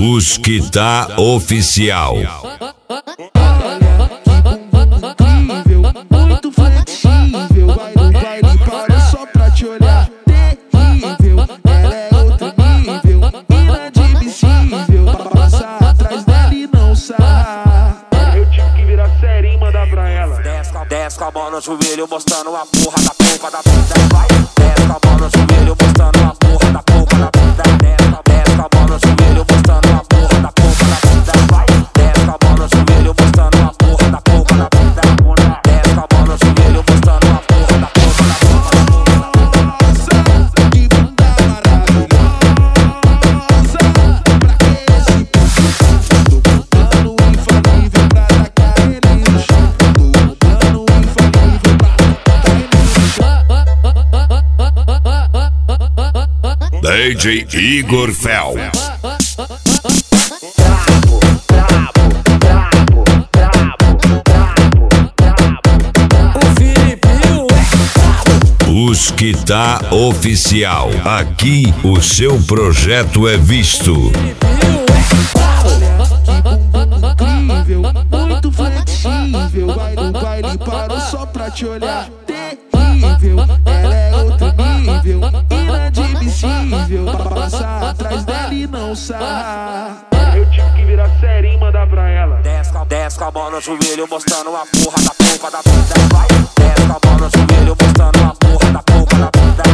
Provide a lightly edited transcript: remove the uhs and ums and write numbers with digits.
Os que tá oficial. Incrível, muito flexível. Vai no baile, para só pra te olhar. Terrível, ela é outro nível, inadmissível. Passar atrás dela e não sarrar. Eu tive que virar série e mandar pra ela. Desce com a mão no joelho, mostrando a porra da polpa da bunda. Vai, desce com a mão no joelho, mostrando a porra da polpa da bunda. Desce com a mão no joelho, mostrando a porra da polpa da bunda. Vai, desce com a mão no joelho, mostrando a porra da polpa da bunda. Desce com a mão no joelho, mostrando a porra da polpa da bunda. Nossa, que bunda maravilhosa. Pra que esse tô plano infalível pra tacar ele no chão. Tô plano infalível pra tacar ele no chão. DJ Igor Fel. Os que tá oficial. Aqui o seu projeto é visto. Olha que bumbum incrível, muito flexível. Vai no baile, parou só pra te olhar. Terrível, ela é outro nível, inadmissível. Passar atrás dela e não sarrar. Eu tive que virar série e mandar pra ela. Desce com a mão no joelho, mostrando a porra da polpa da bunda. Vai, desce com a mão no joelho, mostrando a porra da polpa da bunda.